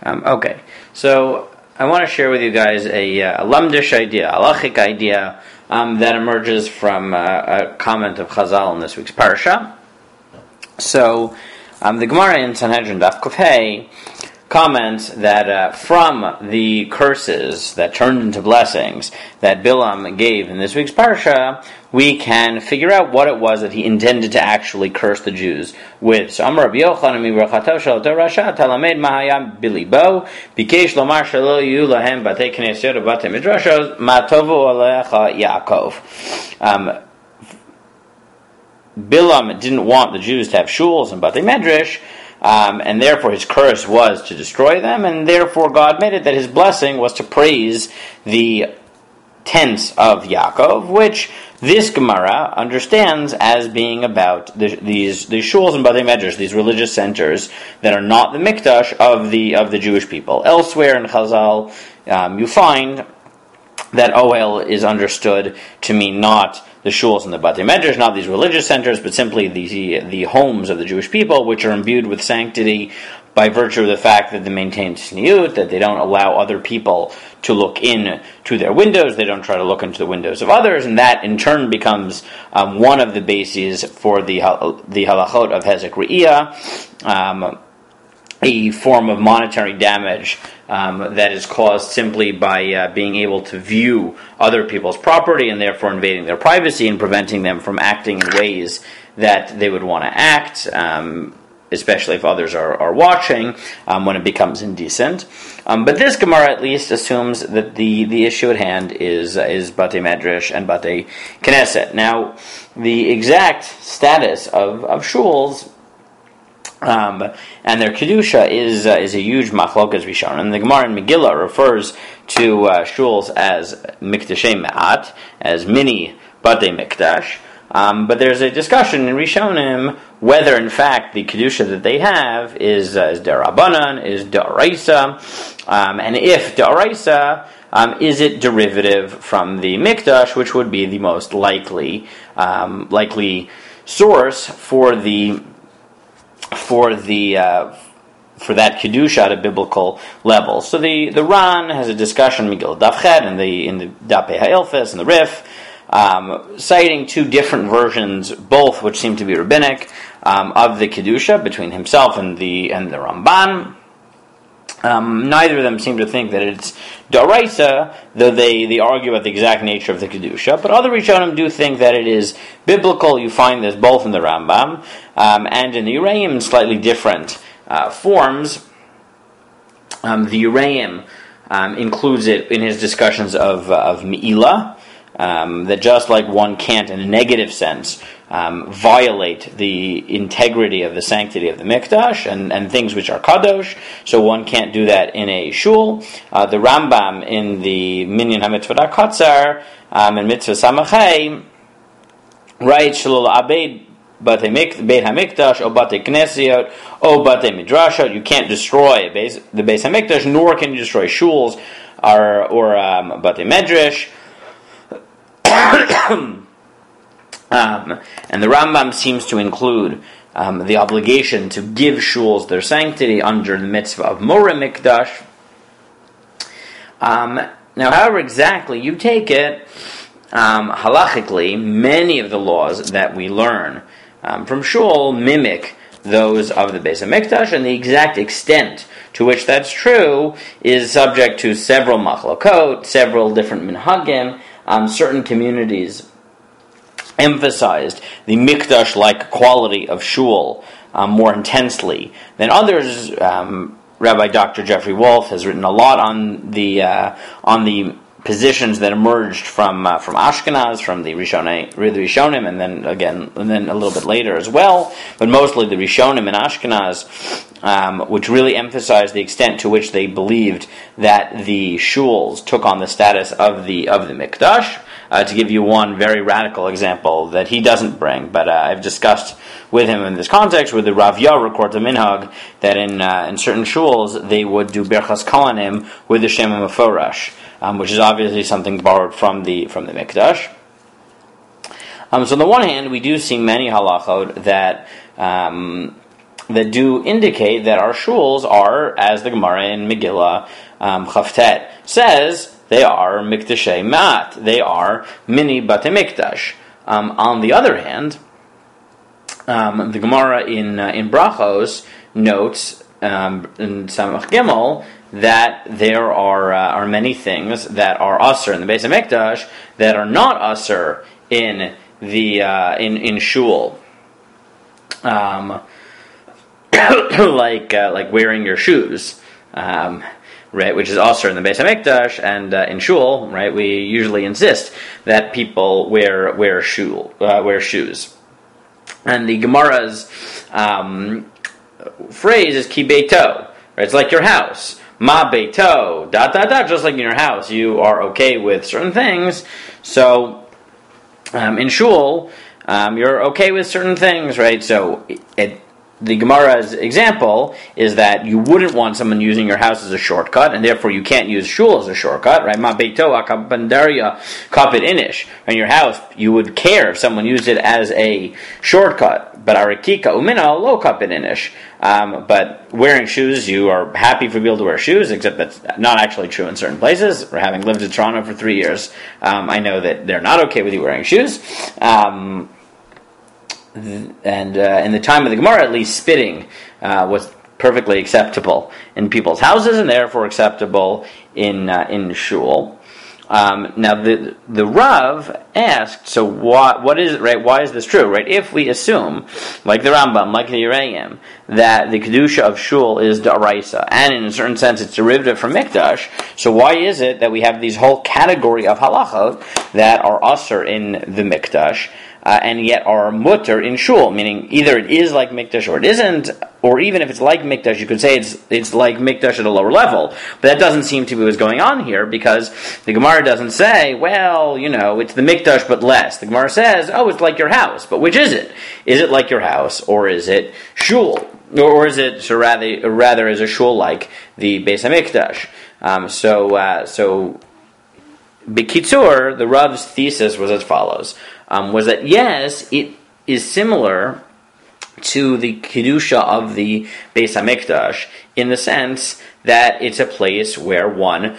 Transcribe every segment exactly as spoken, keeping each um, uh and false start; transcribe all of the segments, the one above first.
Um, okay, so I want to share with you guys a, uh, a lamdish idea, a halachic idea um, that emerges from uh, a comment of Chazal in this week's parasha. So, um, the Gemara in Sanhedrin Daf Kuf Hey comments that uh, from the curses that turned into blessings that Bilam gave in this week's parsha, we can figure out what it was that he intended to actually curse the Jews with. So, Amar Rabbi Yochanan mibrachato shel Torasha talamed mahayam bilibo bikesh lomar shelo yu lahem batei knesiyot ubatei midrashos matovu alecha Yaakov. Um, Bilam didn't want the Jews to have shuls and batei medrash, Um, and therefore his curse was to destroy them, and therefore God made it that his blessing was to praise the tents of Yaakov, which this Gemara understands as being about the, these these shuls and Batei Medrash, these religious centers that are not the mikdash of the of the Jewish people. Elsewhere in Chazal, um, you find that Ohel is understood to mean not the shuls and the Batei Medrash, not these religious centers, but simply the the homes of the Jewish people, which are imbued with sanctity by virtue of the fact that they maintain tzniut, that they don't allow other people to look in to their windows, they don't try to look into the windows of others, and that in turn becomes um, one of the bases for the the halachot of hezek re'iyah, um, a form of monetary damage um, that is caused simply by uh, being able to view other people's property and therefore invading their privacy and preventing them from acting in ways that they would want to act, um, especially if others are, are watching, um, when it becomes indecent. Um, but this Gemara at least assumes that the, the issue at hand is uh, is Batei Medrash and Batei Knesset. Now, the exact status of, of shuls Um, and their kedusha is uh, is a huge machlokas Rishonim. And the Gemara in Megillah refers to uh, shuls as mikdashei me'at, as mini batei mikdash. Um, but there's a discussion in Rishonim whether, in fact, the kedusha that they have is uh, is derabanan, is da'araisa, um, and if da'araisa, um, is it derivative from the mikdash, which would be the most likely um, likely source for the for the uh, for that kedusha at a biblical level. So the, the Ran has a discussion Megillah Daf Chet and the in the Dapei Ha'ilfes and the Rif, um, citing two different versions, both which seem to be rabbinic, um, of the kedusha between himself and the and the Ramban. Um, neither of them seem to think that it's daraisa, though they, they argue about the exact nature of the kedusha. But other Rishonim do think that it is biblical. You find this both in the Rambam um, and in the Uraim in slightly different uh, forms. Um, the Uraim um, includes it in his discussions of uh, of Me'ilah, um, that just like one can't, in a negative sense, Um, violate the integrity of the sanctity of the mikdash and, and things which are kadosh, so one can't do that in a shul. Uh, the Rambam in the Minyan HaMitzvah HaKatzar um, and Mitzvah Samachay writes Shalol Abed Batei Beit HaMikdash o Batei Knesiot o Batei Midrashot. You can't destroy the Beis HaMikdash, nor can you destroy shuls or, or um, Batei Medrash. Um, and the Rambam seems to include um, the obligation to give shuls their sanctity under the mitzvah of Moreh Mikdash. Um, now, however exactly you take it, um, halachically, many of the laws that we learn um, from shul mimic those of the Beis HaMikdash, and the exact extent to which that's true is subject to several machlokot, several different minhagim. Um, certain communities emphasized the mikdash-like quality of shul um, more intensely than others. Um, Rabbi Doctor Jeffrey Wolf has written a lot on the uh, on the positions that emerged from uh, from Ashkenaz, from the Rishonim, the Rishonim, and then again, and then a little bit later as well. But mostly the Rishonim and Ashkenaz, um, which really emphasized the extent to which they believed that the shuls took on the status of the of the mikdash. Uh, to give you one very radical example that he doesn't bring, but uh, I've discussed with him in this context, where the Rav Yah records a minhag that in uh, in certain shuls they would do Berchas Kohanim with the Shem HaMeforash, um, which is obviously something borrowed from the from the Mikdash. Um, so on the one hand, we do see many halachot that um, that do indicate that our shuls are, as the Gemara in Megillah um, Chavtet says, they are Miktashei Mat. They are mini Bate Mikdash. Um, on the other hand, um, the Gemara in uh, in Brachos notes um, in Samach Gimel that there are uh, are many things that are usher in the Beis HaMikdash that are not usher in the uh, in in shul, um, like uh, like wearing your shoes, um, right? Which is usher in the Beis HaMikdash, and uh, in shul, right? We usually insist that people wear wear shul uh, wear shoes, and the Gemara's um, phrase is ki beito, right? It's like your house. Ma beito, dot, dot, dot, just like in your house, you are okay with certain things. So, um, in shul, um, you're okay with certain things, right? So, it, the Gemara's example is that you wouldn't want someone using your house as a shortcut, and therefore you can't use shul as a shortcut, right? Ma beito akabandaria kapit inish. In your house, you would care if someone used it as a shortcut, but arikika umina lo kapit inish. Um, but wearing shoes, you are happy for people to wear shoes, except that's not actually true in certain places. For having lived in Toronto for three years, um, I know that they're not okay with you wearing shoes. Um, and uh, in the time of the Gemara, at least, spitting uh, was perfectly acceptable in people's houses, and therefore acceptable in uh, in shul. Um, now the the Rav asked, so what what is it, right? Why is this true, right? If we assume, like the Rambam, like the Yereim, that the kedusha of shul is da'araisa, and in a certain sense it's derivative from mikdash, so why is it that we have these whole category of halachot that are asur in the mikdash, uh, and yet are mutter in shul? Meaning either it is like mikdash or it isn't, or even if it's like mikdash, you could say it's it's like mikdash at a lower level. But that doesn't seem to be what's going on here, because the Gemara doesn't say, well, you know, it's the mikdash but less. The Gemara says, oh, it's like your house. But which is it? Is it like your house, or is it shul? Or is it, so rather, rather is a shul like the Beis HaMikdash? Um, so, uh, so, B'kitzur, the Rav's thesis was as follows, um, was that yes, it is similar to the Kedusha of the Beis HaMikdash in the sense that it's a place where one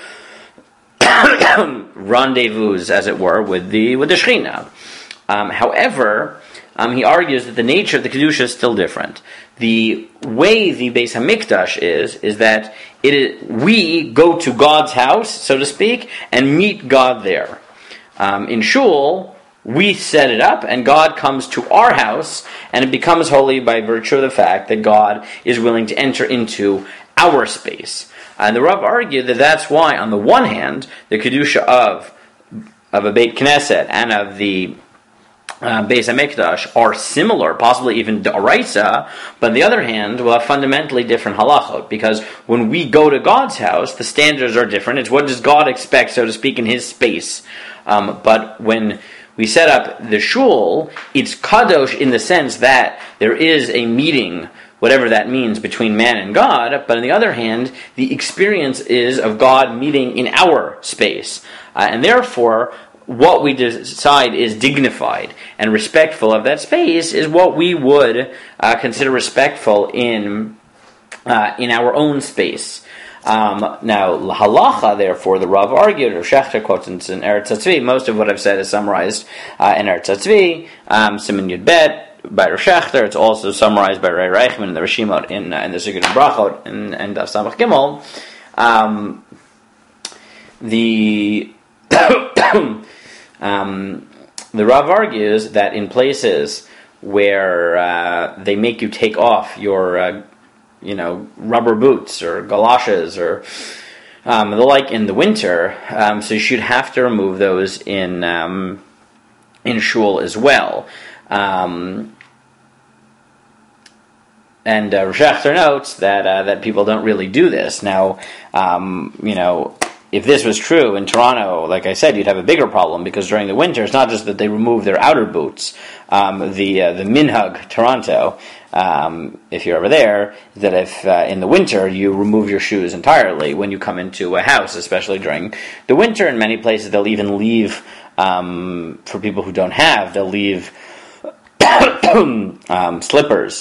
rendezvous, as it were, with the with the Shekhinah. Um, however, um, he argues that the nature of the Kedusha is still different. The way the Beis HaMikdash is, is that it is, we go to God's house, so to speak, and meet God there. Um, in Shul, we set it up, and God comes to our house, and it becomes holy by virtue of the fact that God is willing to enter into our space. And the Rav argued that that's why, on the one hand, the Kedusha of, of a Beit Knesset and of the Uh, Beis HaMikdash are similar, possibly even d'oraisa, but on the other hand, will have fundamentally different halachot, because when we go to God's house, the standards are different. It's what does God expect, so to speak, in His space. Um, but when we set up the shul, it's kadosh in the sense that there is a meeting, whatever that means, between man and God, but on the other hand, the experience is of God meeting in our space. Uh, and therefore, what we decide is dignified and respectful of that space is what we would uh, consider respectful in uh, in our own space. Um, now, halacha, therefore, the Rav argued, or Shechter quotes in Eretz HaTzvi. Most of what I've said is summarized uh, in Eretz HaTzvi, um, Siman Yud Bet by Rav Shechter. It's also summarized by Ray Reichman in the Rishimot in, uh, in the Sigurd Brachot and and Daf Samach Gimel. Um, the Um, the Rav argues that in places where uh, they make you take off your, uh, you know, rubber boots or galoshes or um, the like in the winter, um, so you should have to remove those in um, in shul as well. Um, and uh, Shechter notes that uh, that people don't really do this now. Um, you know. If this was true in Toronto, like I said, you'd have a bigger problem, because during the winter, it's not just that they remove their outer boots. Um, the uh, the Minhag Toronto, um, if you're ever there, that if uh, in the winter you remove your shoes entirely when you come into a house, especially during the winter. In many places, they'll even leave, um, for people who don't have, they'll leave um, slippers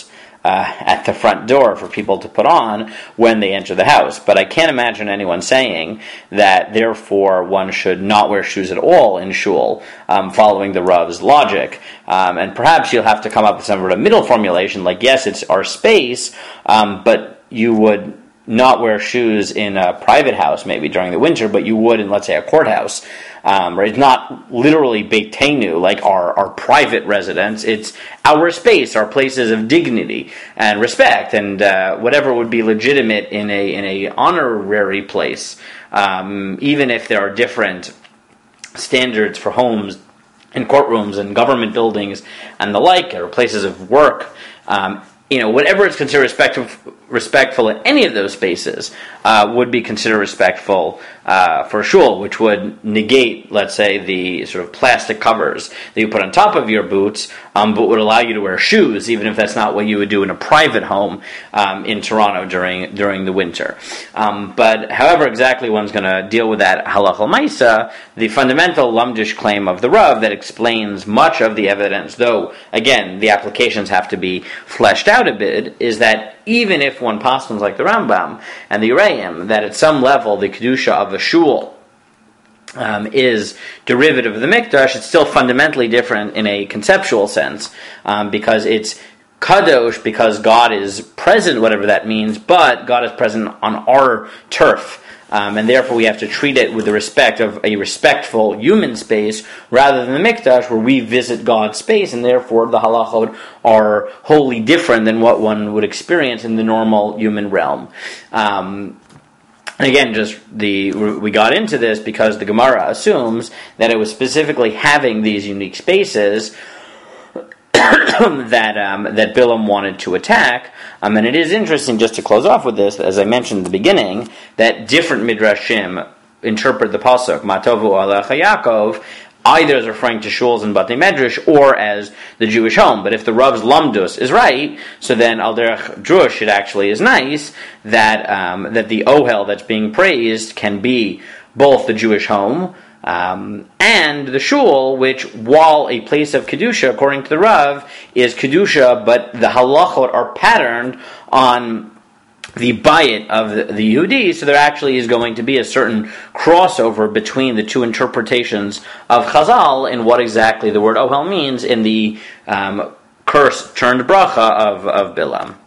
uh, at the front door for people to put on when they enter the house. But I can't imagine anyone saying that therefore one should not wear shoes at all in shul, um, following the Rav's logic. Um, and perhaps you'll have to come up with some sort of middle formulation, like yes, it's our space, um, but you would not wear shoes in a private house maybe during the winter, but you would in, let's say, a courthouse. Um, right? It's not literally Beitenu, like our, our private residence. It's our space, our places of dignity and respect, and uh, whatever would be legitimate in a in a honorary place, um, even if there are different standards for homes and courtrooms and government buildings and the like, or places of work. Um, you know, whatever is considered respectful, respectful in any of those spaces uh, would be considered respectful uh, for shul, which would negate, let's say, the sort of plastic covers that you put on top of your boots, um, but would allow you to wear shoes, even if that's not what you would do in a private home um, in Toronto during during the winter. Um, but however exactly one's going to deal with that halacha l'maisa, the fundamental lamdish claim of the Rav that explains much of the evidence, though, again, the applications have to be fleshed out a bit, is that even if one paskins like the Rambam and the Ureim, that at some level the kedusha of a shul um, is derivative of the mikdash, it's still fundamentally different in a conceptual sense, um, because it's kadosh because God is present, whatever that means, but God is present on our turf. Um, and therefore we have to treat it with the respect of a respectful human space rather than the mikdash where we visit God's space, and therefore the halachot are wholly different than what one would experience in the normal human realm. Um, and again, just the we got into this because the Gemara assumes that it was specifically having these unique spaces that um, that Bilam wanted to attack. Um, and it is interesting, just to close off with this, as I mentioned at the beginning, that different midrashim interpret the pasuk Matovu Alecha Yaakov either as referring to shuls and batei medrash or as the Jewish home. But if the Rav's lamdus is right, so then al derech drush it actually is nice that um, that the ohel that's being praised can be both the Jewish home Um, and the shul, which, while a place of kedusha, according to the Rav, is kedusha, but the halachot are patterned on the bayit of the, the Yehudi, so there actually is going to be a certain crossover between the two interpretations of Chazal and what exactly the word ohel means in the um, curse turned bracha of, of Bilam.